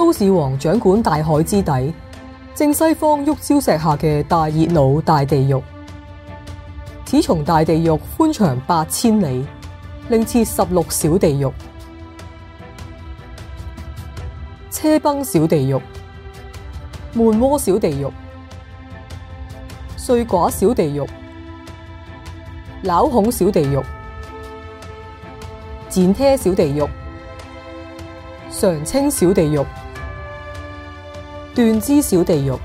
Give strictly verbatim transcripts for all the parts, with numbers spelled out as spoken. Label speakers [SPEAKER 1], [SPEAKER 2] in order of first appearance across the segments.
[SPEAKER 1] 都市王掌管大海之底，正西方旭礁石下嘅大熱腦大地獄。此從大地獄寬長八千里，另設十六小地獄。車崩小地獄、悶鍋小地獄、碎寡小地獄、絞孔小地獄、剪車小地獄、常青小地獄、斷肢小地獄、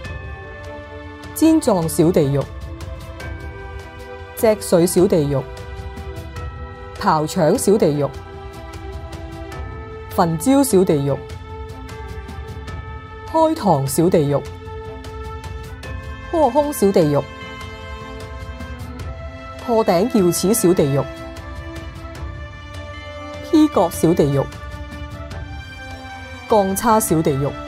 [SPEAKER 1] 尖狀小地獄、脊髓小地獄、刨腸小地獄、焚焦小地獄、開膛小地獄、破胸小地獄、破頂叫齒小地獄、披角小地獄、鋼叉小地獄。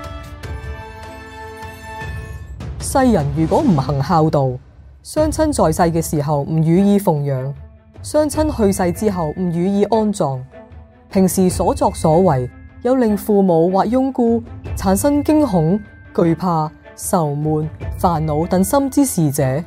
[SPEAKER 1] 世人如果唔行孝道，雙親在世嘅時候唔予以奉養，雙親去世之後唔予以安葬，平時所作所為有令父母或翁姑產生驚恐、懼怕、愁悶、煩惱等心之事者，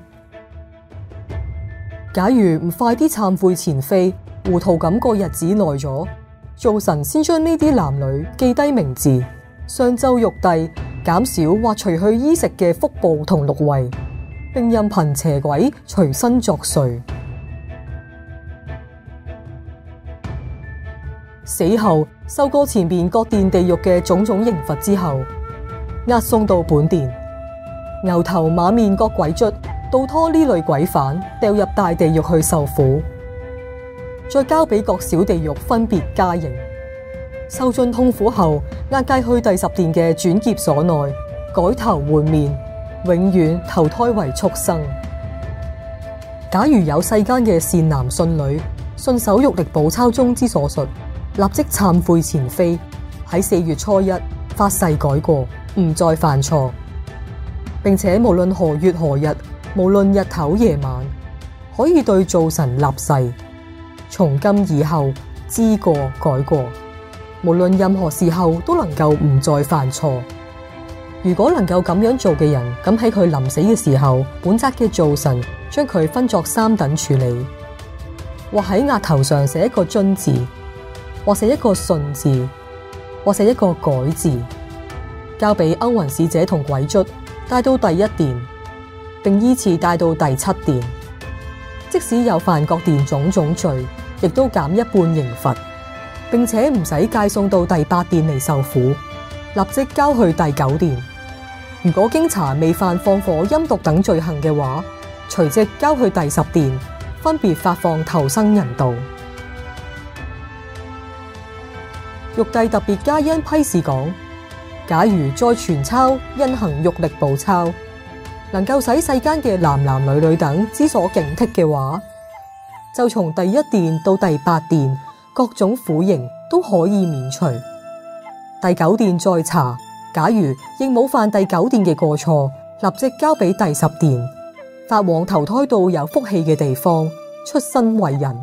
[SPEAKER 1] 假如唔快啲懺悔前非，糊塗咁過日子耐咗，灶神先將呢啲男女記低名字，上奏玉帝減少或除去衣食嘅福報同祿位，並任憑邪鬼隨身作祟。死後受過前面各殿地獄嘅種種刑罰之後，押送到本殿，牛頭馬面各鬼卒倒拖呢類鬼犯掉入大地獄去受苦，再交俾各小地獄分別加刑。受盡痛苦後，押解去第十殿嘅轉劫所內，改頭換面，永遠投胎為畜生。假如有世間嘅善男信女，信守玉歷寶鈔中之所述，立即懺悔前非，喺四月初一發誓改過，唔再犯錯，並且無論何月何日，無論日頭夜晚，可以對灶神立誓，從今以後知過改過，無論任何時候都能夠唔再犯錯。如果能夠咁樣做嘅人，咁喺佢臨死嘅時候，本責嘅灶神將佢分作三等處理，或喺額頭上寫一個遵字，或寫一個順字，或寫一個改字，交俾勾魂使者同鬼卒帶到第一殿，並依次帶到第七殿。即使有犯各殿種種罪，亦都減一半刑罰，並且唔使介送到第八殿嚟受苦，立即交去第九殿。如果經查未犯放火、陰毒等罪行嘅話，隨即交去第十殿，分別發放投生人道。玉帝特別加恩批示講，假如再傳抄因行玉歷寶鈔，能夠使世間嘅男男女女等之所警惕嘅話，就從第一殿到第八殿各種苦刑都可以免除。第九殿再查，假如亦冇犯第九殿嘅過錯，立即交俾第十殿，發往投胎到有福氣嘅地方，出身為人。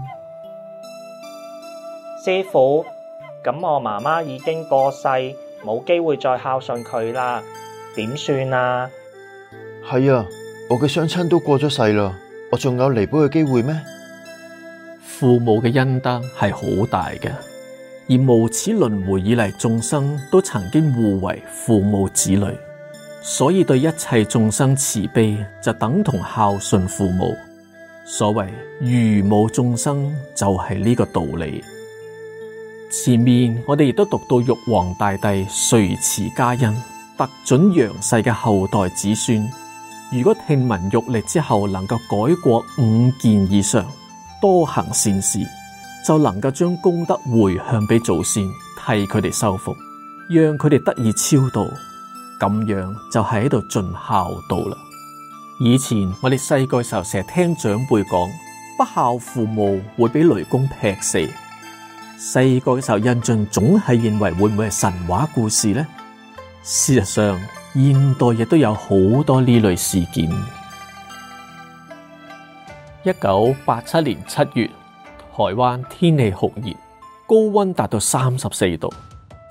[SPEAKER 2] 師父，咁我媽媽已經過世，冇機會再孝順佢啦，點算啊？
[SPEAKER 3] 係啊，我嘅雙親都過咗世啦，我仲有彌補嘅機會咩？
[SPEAKER 4] 父母嘅恩德係好大嘅，而無始輪迴以嚟，眾生都曾經互為父母子女，所以對一切眾生慈悲就等同孝順父母。所謂如母眾生就係呢個道理。前面我哋亦都讀到玉皇大帝垂慈加恩，特准陽世嘅後代子孫，如果聽聞玉歷之後能夠改過五件以上，多行善事，就能夠將功德回向俾祖先，替佢哋修福，讓佢哋得以超度。咁樣就係喺度盡孝道啦。以前我哋細個時候成日聽長輩講，不孝父母會俾雷公劈死。細個嘅時候印象總係認為會唔會係神話故事呢？事實上，現代亦都有好多呢類事件。一九八七年七月，台灣天氣酷熱，高溫達到三十四度。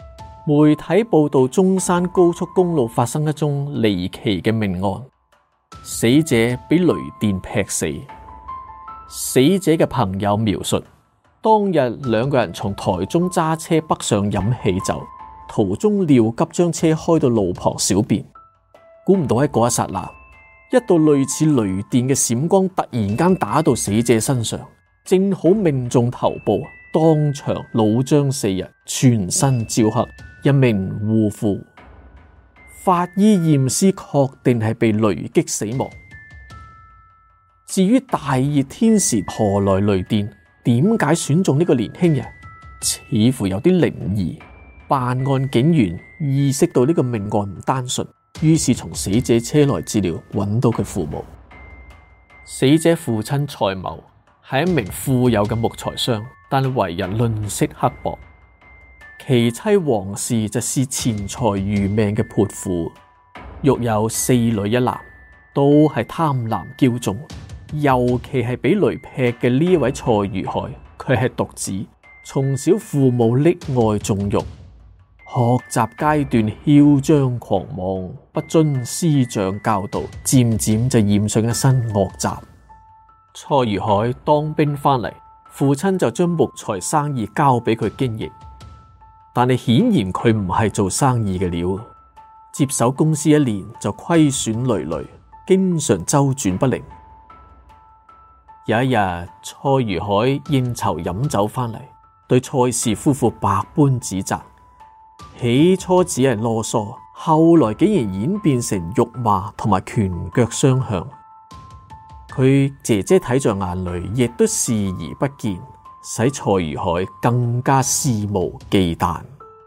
[SPEAKER 4] 媒體報道中山高速公路發生一宗離奇嘅命案，死者俾雷電劈死。死者嘅朋友描述，當日兩個人從台中揸車北上飲喜酒，途中尿急將車開到路旁小便，估唔到喺嗰一剎那，一道類似雷電嘅閃光突然間打到死者身上，正好命中頭部，當場腦漿四溢，全身焦黑，一命嗚呼。法醫驗屍確定係被雷擊死亡。至於大熱天時何來雷電，點解選中呢個年輕人，似乎有啲靈異。辦案警員意識到呢個命案唔單純，於是從死者車內資料揾到佢父母。死者父親蔡某係一名富有嘅木材商，但為人吝嗇刻薄。其妻黃氏就視錢財如命嘅潑婦，育有四女一男，都係貪婪驕縱。尤其係俾雷劈嘅呢一位蔡如海，佢係獨子，從小父母溺愛縱慾，學習階段囂張狂妄，不遵師長教導，漸漸就染上一身惡習。蔡如海當兵翻嚟，父親就將木材生意交俾佢經營，但係顯然佢唔係做生意嘅料，接手公司一年就虧損累累，經常周轉不靈。有一日，蔡如海應酬飲酒翻嚟，對蔡氏夫婦百般指責。起初只係囉嗦，後來竟然演變成辱罵同埋拳腳相向。佢姐姐睇在眼裏，亦都視而不見，使蔡如海更加肆無忌憚。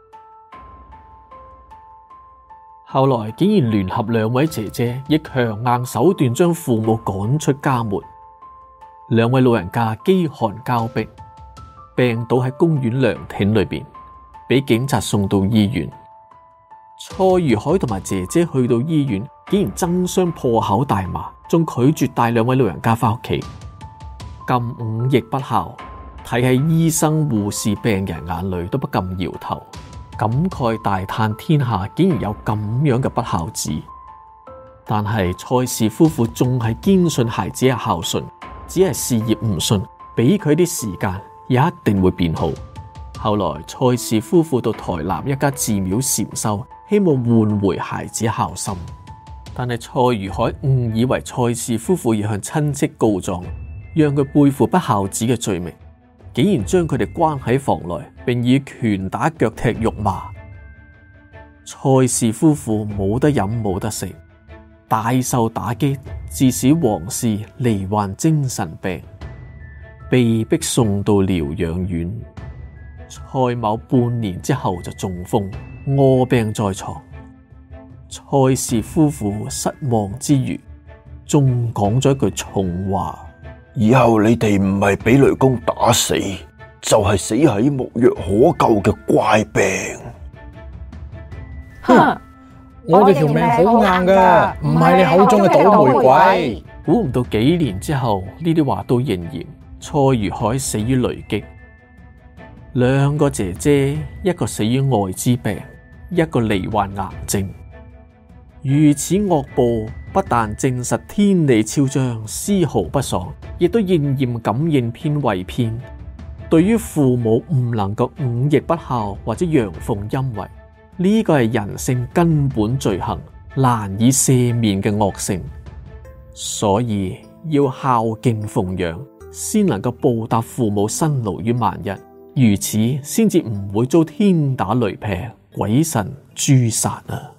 [SPEAKER 4] 後來竟然聯合兩位姐姐，以強硬手段將父母趕出家門。兩位老人家飢寒交迫，病倒喺公園涼亭裏邊，俾警察送到醫院。蔡如海同埋姐姐去到醫院，竟然爭相破口大罵，仲拒絕帶兩位老人家翻屋企。咁忤逆不孝，睇喺醫生、護士、病人眼裏都不禁搖頭，感慨大嘆天下竟然有咁樣嘅不孝子。但係蔡氏夫婦仲係堅信孩子係孝順，只係事業唔順，俾佢啲時間，也一定會變好。後來蔡氏夫婦到台南一家寺廟禪修，希望換回孩子孝心。但係蔡如海誤以為蔡氏夫婦要向親戚告狀，讓佢背負不孝子嘅罪名，竟然將佢哋關喺房內，並以拳打腳踢辱罵。蔡氏夫婦冇得飲冇得食，大受打擊，致使黃氏罹患精神病，被迫送到療養院。蔡某半年之後就中風，臥病在床。蔡氏夫婦失望之餘，仲講咗一句重話：
[SPEAKER 3] 以後你哋唔係俾雷公打死，就係死喺無藥可救嘅怪病。
[SPEAKER 5] 哼！我哋條命好硬㗎，唔係你口中嘅倒霉鬼。
[SPEAKER 4] 估唔到幾年之後，呢啲話都應驗。蔡如海死於雷擊，兩個姐姐，一個死於艾滋病，一個罹患癌症。如此惡報，不但證實天理昭彰，絲毫不爽，亦都應驗感應篇為篇。對於父母唔能夠忤逆不孝或者陽奉陰違，呢個係人性根本罪行，難以赦免嘅惡性。所以要孝敬奉養，先能夠報答父母辛勞於萬一，如此先至唔會遭天打雷劈、鬼神誅殺啊！